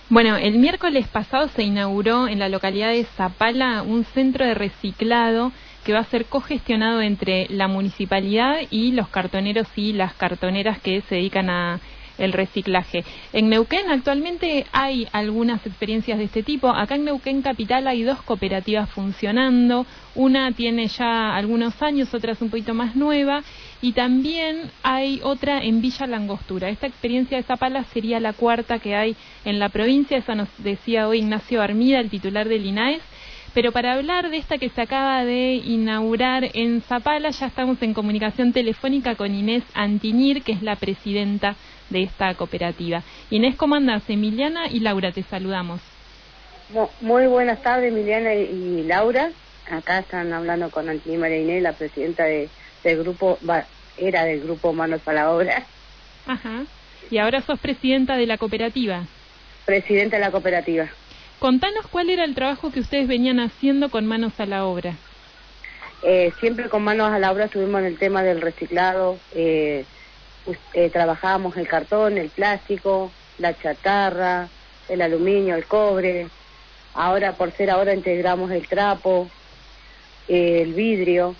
Bueno, el miércoles pasado se inauguró en la localidad de Zapala un centro de reciclado que va a ser cogestionado entre la municipalidad y los cartoneros y las cartoneras que se dedican a el reciclaje. En Neuquén actualmente hay algunas experiencias de este tipo. Acá en Neuquén Capital hay 2 cooperativas funcionando. Una tiene ya algunos años, otra es un poquito más nueva. Y también hay otra en Villa Langostura. Esta experiencia de Zapala sería la 4ª que hay en la provincia. Eso nos decía hoy Ignacio Armida, el titular del INAES. Pero para hablar de esta que se acaba de inaugurar en Zapala, ya estamos en comunicación telefónica con Inés Antinir, que es la presidenta de esta cooperativa. Inés, ¿cómo andás? Emiliana y Laura, te saludamos. Muy buenas tardes, Emiliana y Laura. Acá están hablando con Antinir María Inés, la presidenta del grupo, era del grupo Manos a la Obra. Ajá. Y ahora sos presidenta de la cooperativa. Presidenta de la cooperativa. Contanos cuál era el trabajo que ustedes venían haciendo con Manos a la Obra. Siempre con Manos a la Obra estuvimos en el tema del reciclado. Trabajábamos el cartón, el plástico, la chatarra, el aluminio, el cobre. Ahora, por ser ahora, integramos el trapo, el vidrio.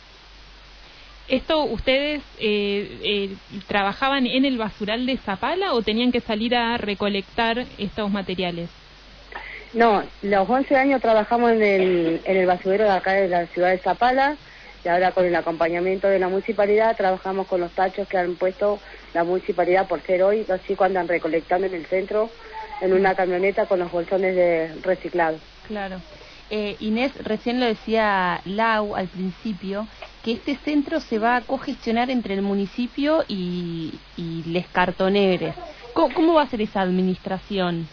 ¿Esto ustedes trabajaban en el basural de Zapala o tenían que salir a recolectar estos materiales? No, los 11 años trabajamos en el basurero de acá de la ciudad de Zapala, y ahora con el acompañamiento de la municipalidad trabajamos con los tachos que han puesto la municipalidad por ser hoy. Los chicos andan recolectando en el centro en una camioneta con los bolsones de reciclado. Claro. Inés, recién lo decía Lau al principio, que este centro se va a cogestionar entre el municipio y les cartoneres. ¿Cómo va a ser esa administración?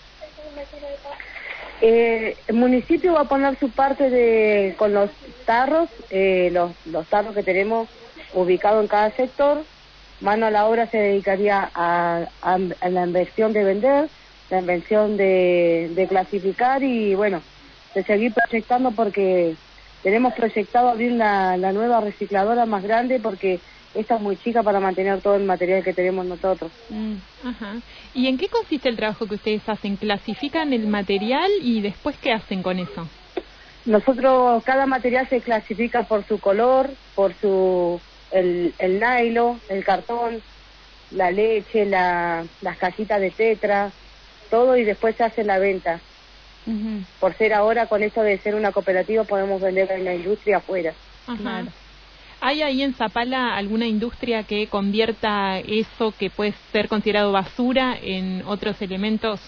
El municipio va a poner su parte con los tarros, los tarros que tenemos ubicados en cada sector. Mano a la Obra se dedicaría a la inversión de vender, la inversión de clasificar y bueno, de seguir proyectando, porque tenemos proyectado abrir la nueva recicladora más grande, porque esta es muy chica para mantener todo el material que tenemos nosotros. Ajá. ¿Y en qué consiste el trabajo que ustedes hacen? ¿Clasifican el material y después qué hacen con eso? Nosotros, cada material se clasifica por su color, por el nylon, el cartón, la leche, las cajitas de tetra, todo, y después se hace la venta. Por ser ahora, con esto de ser una cooperativa, podemos vender en la industria afuera. Ajá. Claro. ¿Hay ahí en Zapala alguna industria que convierta eso que puede ser considerado basura en otros elementos?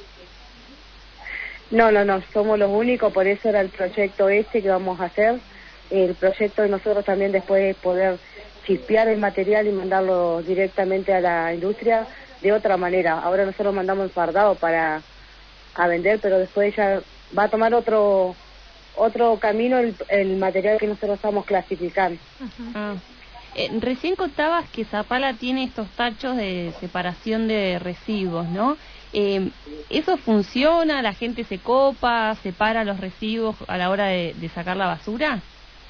No, somos los únicos, por eso era el proyecto que vamos a hacer. El proyecto de nosotros también después es poder chispear el material y mandarlo directamente a la industria de otra manera. Ahora nosotros mandamos enfardado a vender, pero después ya va a tomar otro camino el material que nosotros estamos clasificando. Recién contabas que Zapala tiene estos tachos de separación de residuos, ¿no? ¿Eso funciona? ¿La gente se copa, separa los residuos a la hora de sacar la basura?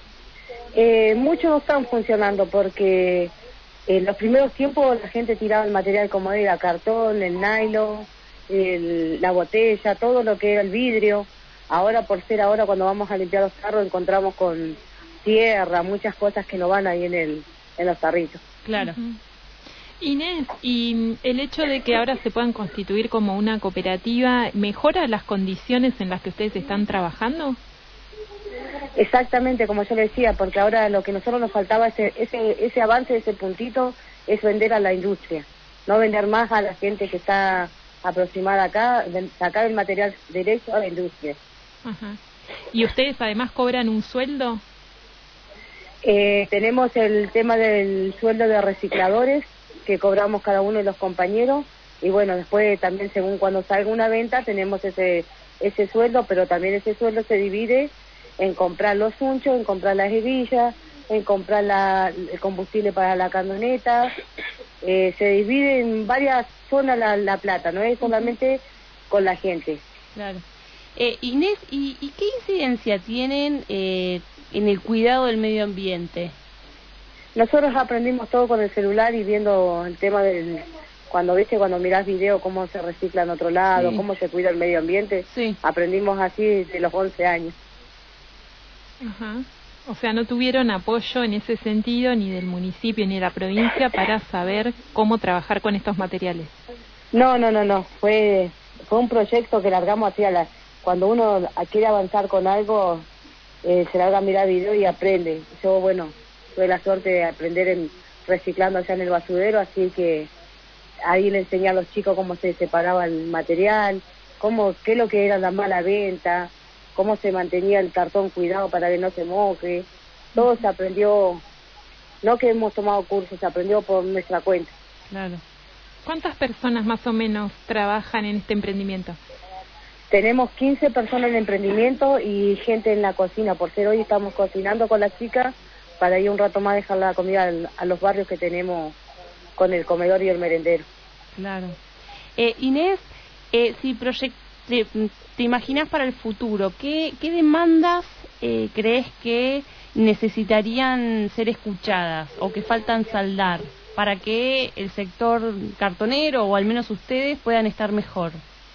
Muchos no están funcionando, porque en los primeros tiempos la gente tiraba el material como era cartón, el nylon, la botella, todo lo que era el vidrio. Ahora, por ser ahora, cuando vamos a limpiar los tarros, encontramos con tierra, muchas cosas que no van ahí en los tarritos. Claro. Inés, ¿y el hecho de que ahora se puedan constituir como una cooperativa mejora las condiciones en las que ustedes están trabajando? Exactamente, como yo le decía, porque ahora lo que a nosotros nos faltaba, ese avance, ese puntito, es vender a la industria, no vender más a la gente que está aproximada acá, sacar el material derecho a la industria. Ajá. ¿Y ustedes además cobran un sueldo? Tenemos el tema del sueldo de recicladores, que cobramos cada uno de los compañeros, y bueno, después también según cuando salga una venta tenemos ese sueldo, pero también ese sueldo se divide en comprar los unchos, en comprar las hebillas, en comprar el combustible para la camioneta. Se divide en varias zonas la plata, no es solamente con la gente. Claro. Inés, ¿y qué incidencia tienen en el cuidado del medio ambiente? Nosotros aprendimos todo con el celular y viendo el tema del cuando mirás video cómo se recicla en otro lado, Sí. cómo se cuida el medio ambiente, Sí. aprendimos así desde los 11 años. Ajá. O sea, no tuvieron apoyo en ese sentido ni del municipio ni de la provincia para saber cómo trabajar con estos materiales. No, fue un proyecto que largamos así cuando uno quiere avanzar con algo, se larga a mirar video y aprende. Yo, bueno, tuve la suerte de aprender reciclando allá en el basurero, así que ahí le enseñé a los chicos cómo se separaba el material, qué es lo que era la mala venta, cómo se mantenía el cartón cuidado para que no se moje. Todo se aprendió, no que hemos tomado cursos, se aprendió por nuestra cuenta. Claro. ¿Cuántas personas más o menos trabajan en este emprendimiento? Tenemos 15 personas en el emprendimiento y gente en la cocina. Por ser hoy estamos cocinando con las chicas para ir un rato más dejar la comida a los barrios que tenemos con el comedor y el merendero. Claro. Inés, si te imaginas para el futuro, ¿qué demandas crees que necesitarían ser escuchadas o que faltan saldar para que el sector cartonero o al menos ustedes puedan estar mejor?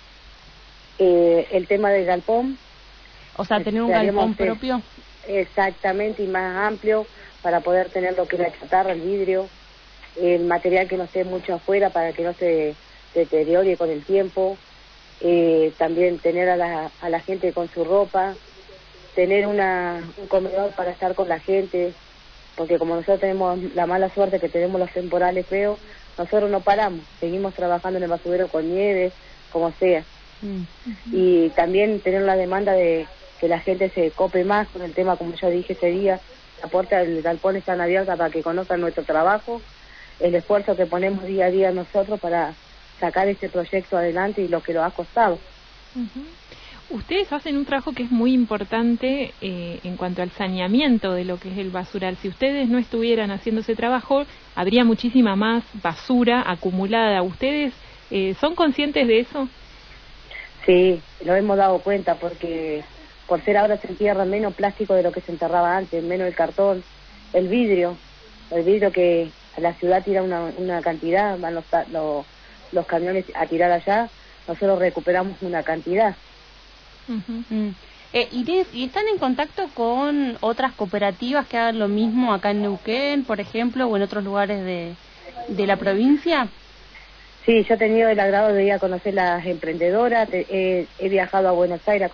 El tema del galpón. O sea, tener un galpón propio. Exactamente, y más amplio para poder tener lo que es la chatarra, el vidrio, el material que no esté mucho afuera para que no se deteriore con el tiempo. También tener a la gente con su ropa, tener un comedor para estar con la gente, porque como nosotros tenemos la mala suerte que tenemos los temporales feos, nosotros no paramos, seguimos trabajando en el basurero con nieve, como sea. Y también tener la demanda de que la gente se cope más con el tema, como yo dije ese día, la puerta del galpón está abierta para que conozcan nuestro trabajo, el esfuerzo que ponemos día a día nosotros para sacar este proyecto adelante y lo que lo ha costado. Ustedes hacen un trabajo que es muy importante en cuanto al saneamiento de lo que es el basural. Si ustedes no estuvieran haciendo ese trabajo, habría muchísima más basura acumulada. ¿Ustedes son conscientes de eso? Sí, lo hemos dado cuenta porque por ser ahora se entierra menos plástico de lo que se enterraba antes, menos el cartón, el vidrio que a la ciudad tira una cantidad, van los camiones a tirar allá, nosotros recuperamos una cantidad. Inés, ¿y están en contacto con otras cooperativas que hagan lo mismo acá en Neuquén, por ejemplo, o en otros lugares de la provincia? Sí, yo he tenido el agrado de ir a conocer las emprendedoras, he viajado a Buenos Aires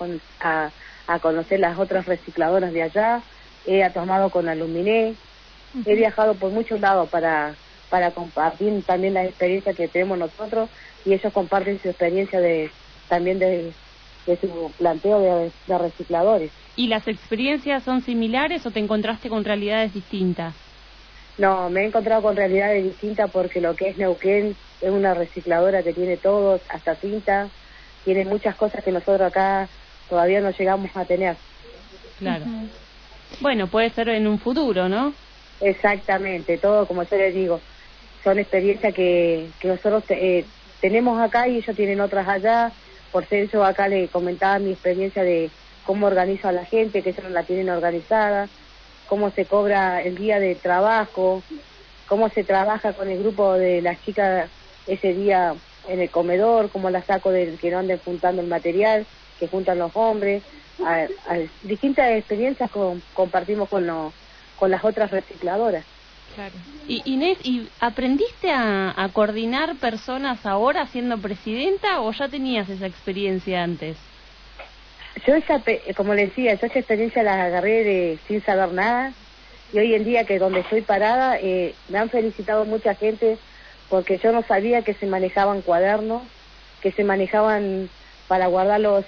a conocer las otras recicladoras de allá, he tomado con Aluminé, he viajado por muchos lados para compartir también las experiencias que tenemos nosotros y ellos comparten su experiencia también de su planteo de recicladores. ¿Y las experiencias son similares o te encontraste con realidades distintas? No, me he encontrado con realidades distintas porque lo que es Neuquén es una recicladora que tiene todo, hasta tinta, tiene muchas cosas que nosotros acá todavía no llegamos a tener. Claro. Bueno, puede ser en un futuro, ¿no? Exactamente, todo como yo les digo, son experiencias que nosotros tenemos acá y ellos tienen otras allá. Por ser yo acá le comentaba mi experiencia de cómo organizo a la gente, que ellos no la tienen organizada, cómo se cobra el día de trabajo, cómo se trabaja con el grupo de las chicas ese día en el comedor, cómo la saco del que no anden juntando el material, que juntan los hombres. Distintas experiencias compartimos con las otras recicladoras. Claro. Y Inés, ¿y aprendiste a coordinar personas ahora siendo presidenta o ya tenías esa experiencia antes? Yo como le decía, yo esa experiencia la agarré sin saber nada y hoy en día que donde estoy parada me han felicitado mucha gente porque yo no sabía que se manejaban cuadernos, que se manejaban para guardarlos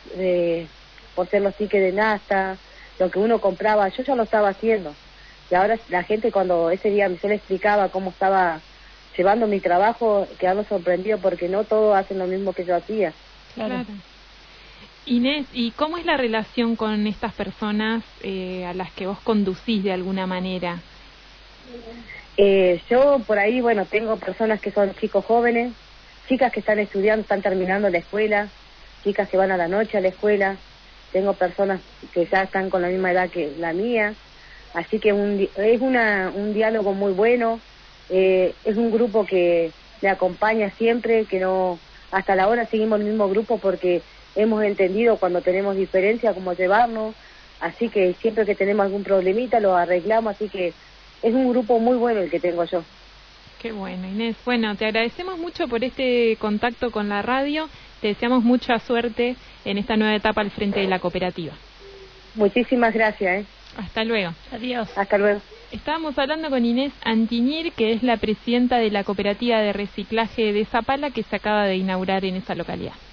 por ser los tickets de nafta, lo que uno compraba, yo ya lo estaba haciendo. Y ahora la gente cuando ese día yo le explicaba cómo estaba llevando mi trabajo, quedando sorprendido porque no todos hacen lo mismo que yo hacía. Claro. Inés, ¿y cómo es la relación con estas personas a las que vos conducís de alguna manera? Yo por ahí, bueno, tengo personas que son chicos jóvenes, chicas que están estudiando, están terminando la escuela, chicas que van a la noche a la escuela, tengo personas que ya están con la misma edad que la mía, así que es un diálogo muy bueno, es un grupo que me acompaña siempre, que no, hasta la hora seguimos el mismo grupo porque hemos entendido cuando tenemos diferencias cómo llevarnos, así que siempre que tenemos algún problemita lo arreglamos, así que es un grupo muy bueno el que tengo yo. Qué bueno, Inés. Bueno, te agradecemos mucho por este contacto con la radio, te deseamos mucha suerte en esta nueva etapa al frente de la cooperativa. Muchísimas gracias. Hasta luego. Adiós. Hasta luego. Estábamos hablando con Inés Antiñir, que es la presidenta de la cooperativa de reciclaje de Zapala, que se acaba de inaugurar en esa localidad.